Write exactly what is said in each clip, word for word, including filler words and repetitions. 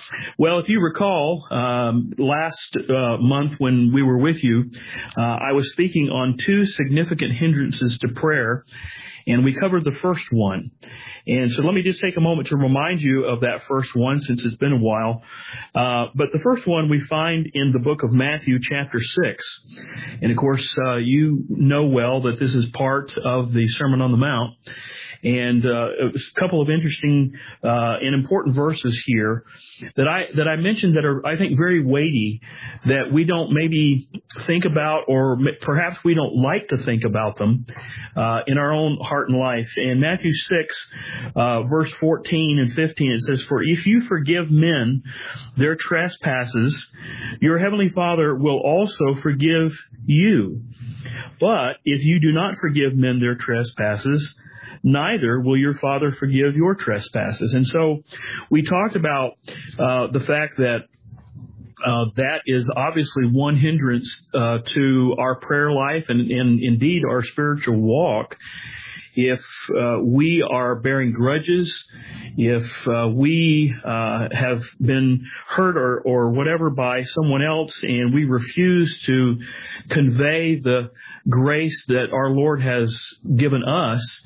Well, if you recall, um, last uh, month when we were with you, uh, I was speaking on two significant hindrances to prayer, and we covered the first one. And so let me just take a moment to remind you of that first one, since it's been a while. Uh, but the first one we find in the book of Matthew, chapter six. And of course, uh, you know well that this is part of the Sermon on the Mount. And uh, a couple of interesting uh, and important verses here that I that I mentioned that are, I think, very weighty, that we don't maybe think about, or perhaps we don't like to think about them uh, in our own heart and life. In Matthew six, uh, verse fourteen and fifteen, it says, "For if you forgive men their trespasses, your heavenly Father will also forgive you. But if you do not forgive men their trespasses, neither will your Father forgive your trespasses." And so we talked about uh, the fact that uh, that is obviously one hindrance uh, to our prayer life and, and indeed our spiritual walk. If uh, we are bearing grudges, if uh, we uh, have been hurt or, or whatever by someone else, and we refuse to convey the grace that our Lord has given us,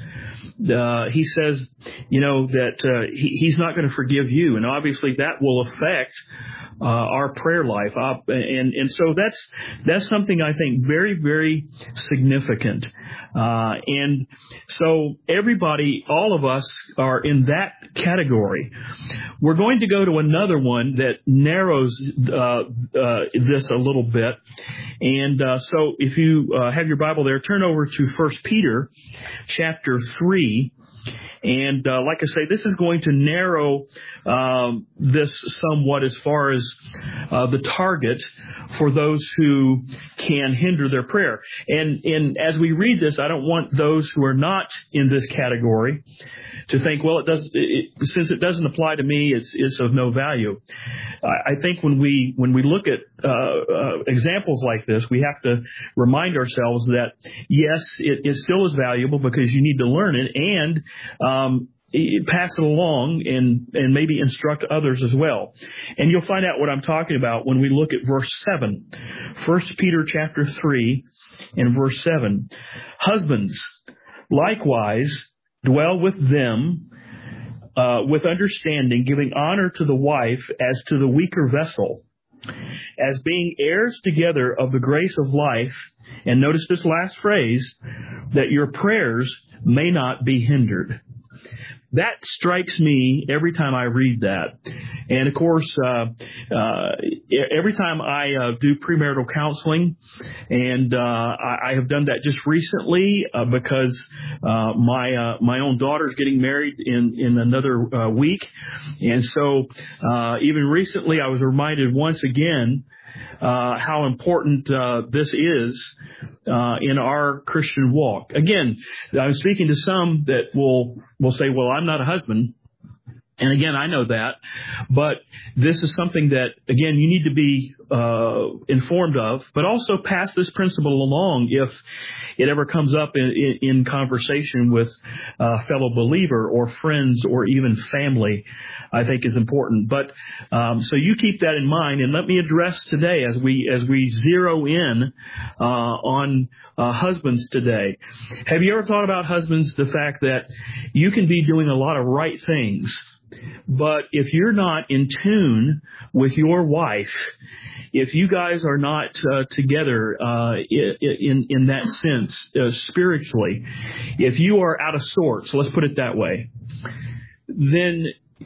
uh, He says, you know, that uh, he, He's not going to forgive you. And obviously that will affect uh, our prayer life. Uh, and, and so that's, that's something I think very, very significant. Uh, and so everybody, all of us are in that category. We're going to go to another one that narrows uh, uh, this a little bit. And uh, so if you uh, have your Bible there, turn over to First Peter chapter three. And uh, like I say, this is going to narrow um, this somewhat as far as uh, the target for those who can hinder their prayer. And, and as we read this, I don't want those who are not in this category to think, well, it does. It, since it doesn't apply to me, it's it's of no value. I, I think when we when we look at uh, uh, examples like this, we have to remind ourselves that yes, it, it still is valuable because you need to learn it and um, pass it along and and maybe instruct others as well. And you'll find out what I'm talking about when we look at verse seven, First Peter chapter three, and verse seven. "Husbands, likewise, dwell with them uh, with understanding, giving honor to the wife as to the weaker vessel, as being heirs together of the grace of life." And notice this last phrase, "that your prayers may not be hindered." That strikes me every time I read that. And of course, uh, uh, every time I uh, do premarital counseling, and uh, I, I have done that just recently uh, because uh, my uh, my own daughter's getting married in in another uh, week, and so uh, even recently I was reminded once again Uh, how important uh, this is uh, in our Christian walk. Again, I'm speaking to some that will will say, "Well, I'm not a husband." And again, I know that, but this is something that, again, you need to be uh, informed of, but also pass this principle along if it ever comes up in, in, in conversation with a fellow believer or friends or even family, I think is important. But um, so you keep that in mind, and let me address today as we as we zero in uh, on uh, husbands today. Have you ever thought about husbands, the fact that you can be doing a lot of right things, but if you're not in tune with your wife, if you guys are not uh, together uh, in in that sense uh, spiritually, if you are out of sorts, let's put it that way, then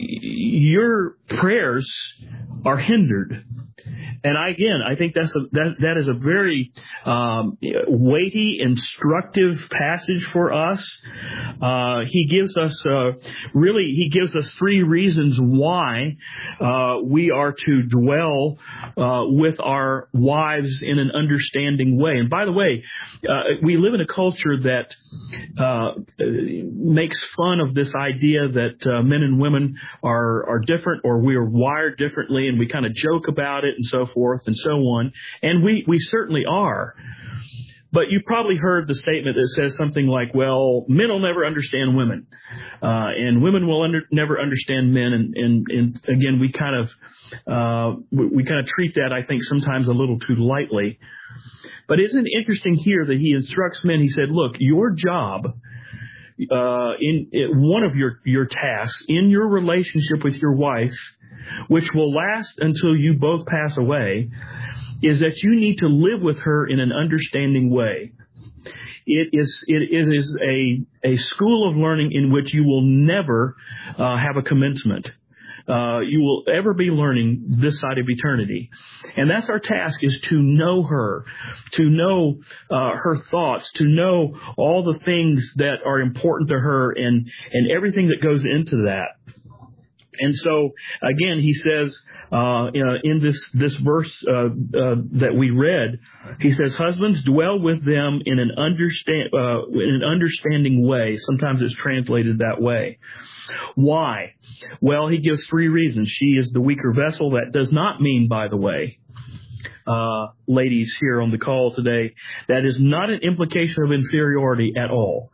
your prayers are hindered. And I, again, I think that's a, that that is a very um, weighty, instructive passage for us. Uh, he gives us uh, really he gives us three reasons why uh, we are to dwell uh, with our wives in an understanding way. And by the way, uh, we live in a culture that uh, makes fun of this idea that uh, men and women are are different, or we are wired differently, and we kind of joke about it and so forth and so on. And we, we certainly are. But you probably heard the statement that says something like, well, men will never understand women, uh, and women will under, never understand men. And, and, and again, we kind of, uh, we, we kind of treat that, I think, sometimes a little too lightly. But isn't it interesting here that he instructs men? He said, look, your job, uh, in, in one of your, your tasks in your relationship with your wife, which will last until you both pass away, is that you need to live with her in an understanding way. It is it, it is a a school of learning in which you will never uh, have a commencement. Uh, you will ever be learning this side of eternity. And that's our task, is to know her, to know uh, her thoughts, to know all the things that are important to her and, and everything that goes into that. And so, again, he says uh, in this this verse uh, uh, that we read, he says, "Husbands, dwell with them in an understand uh, in an understanding way." Sometimes it's translated that way. Why? Well, he gives three reasons. She is the weaker vessel. That does not mean, by the way, uh, ladies here on the call today, that is not an implication of inferiority at all.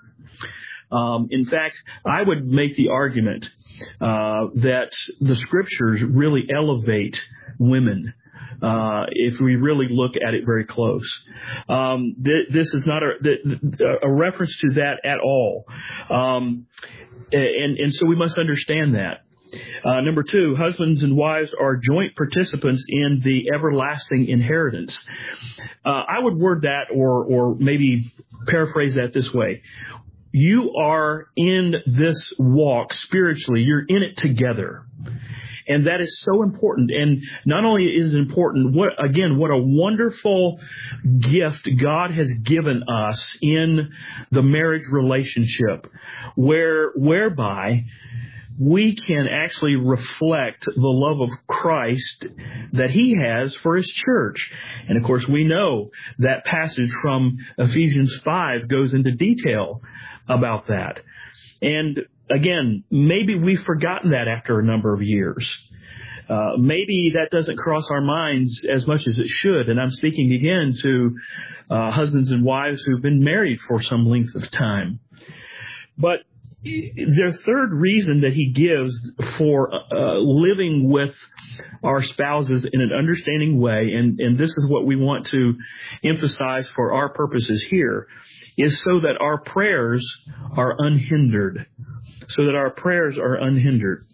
Um, in fact, I would make the argument uh, that the Scriptures really elevate women. Uh, if we really look at it very close, um, th- this is not a, th- th- a reference to that at all, um, and and so we must understand that. Uh, number two, husbands and wives are joint participants in the everlasting inheritance. Uh, I would word that, or or maybe paraphrase that this way: you are in this walk spiritually; you're in it together. And that is so important. And not only is it important, what, again, what a wonderful gift God has given us in the marriage relationship, where, whereby we can actually reflect the love of Christ that He has for His church. And of course, we know that passage from Ephesians five goes into detail about that. And again, maybe we've forgotten that after a number of years. Uh, maybe that doesn't cross our minds as much as it should. And I'm speaking again to uh, husbands and wives who've been married for some length of time. But the third reason that he gives for uh, living with our spouses in an understanding way, and, and this is what we want to emphasize for our purposes here, is so that our prayers are unhindered. So that our prayers are unhindered.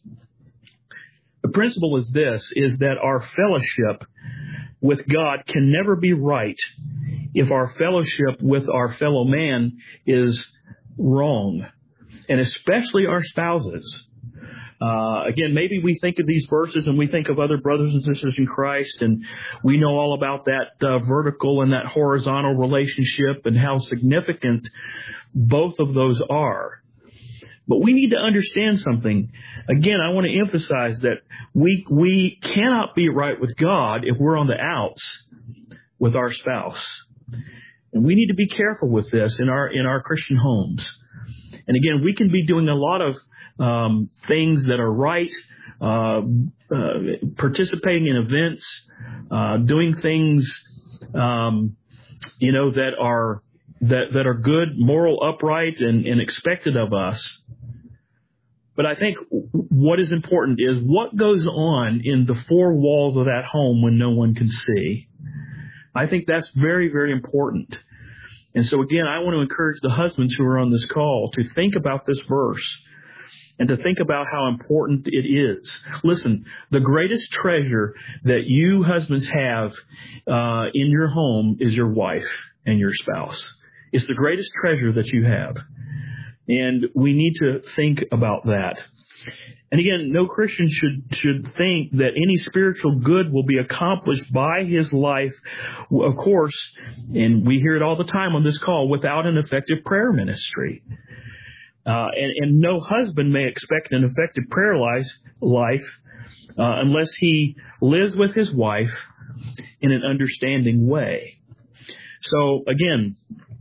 The principle is this, is that our fellowship with God can never be right if our fellowship with our fellow man is wrong, and especially our spouses. Uh, again, maybe we think of these verses and we think of other brothers and sisters in Christ, and we know all about that uh, vertical and that horizontal relationship and how significant both of those are. But we need to understand something. Again, I want to emphasize that we we cannot be right with God if we're on the outs with our spouse. And we need to be careful with this in our in our Christian homes. And again, we can be doing a lot of um, things that are right, uh, uh, participating in events, uh, doing things, um, you know, that are that that are good, moral, upright, and, and expected of us. But I think what is important is what goes on in the four walls of that home when no one can see. I think that's very, very important. And so again, I want to encourage the husbands who are on this call to think about this verse and to think about how important it is. Listen, the greatest treasure that you husbands have uh, in your home is your wife and your spouse. It's the greatest treasure that you have. And we need to think about that. And again, no Christian should should think that any spiritual good will be accomplished by his life, of course, and we hear it all the time on this call, without an effective prayer ministry. Uh, and, and no husband may expect an effective prayer life, life uh, unless he lives with his wife in an understanding way. So again,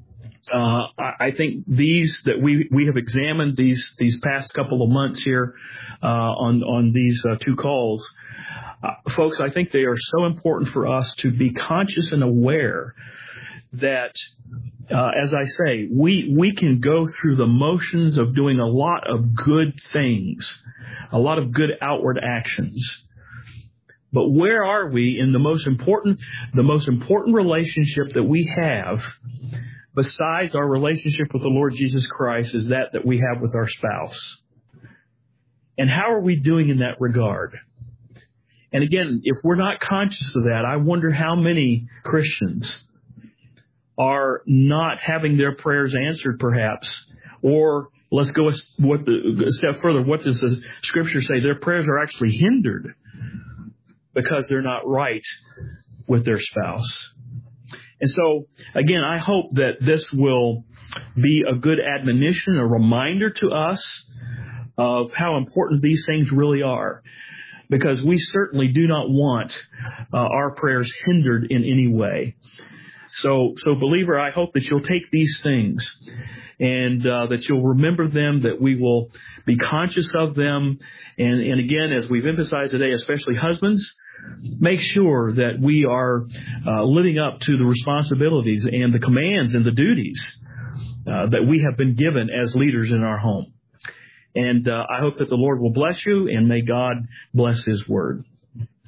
Uh, I think these that we, we have examined these these past couple of months here uh, on on these uh, two calls, uh, folks, I think they are so important for us to be conscious and aware that, uh, as I say, we, we can go through the motions of doing a lot of good things, a lot of good outward actions. But where are we in the most important, the most important relationship that we have besides our relationship with the Lord Jesus Christ is that that we have with our spouse? And how are we doing in that regard? And again, if we're not conscious of that, I wonder how many Christians are not having their prayers answered, perhaps. Or let's go a, what the, a step further. What does the Scripture say? Their prayers are actually hindered because they're not right with their spouse. And so, again, I hope that this will be a good admonition, a reminder to us of how important these things really are. Because we certainly do not want uh, our prayers hindered in any way. So, so believer, I hope that you'll take these things and uh, that you'll remember them, that we will be conscious of them. And, and again, as we've emphasized today, especially husbands, make sure that we are uh, living up to the responsibilities and the commands and the duties uh, that we have been given as leaders in our home. And uh, I hope that the Lord will bless you, and may God bless His Word.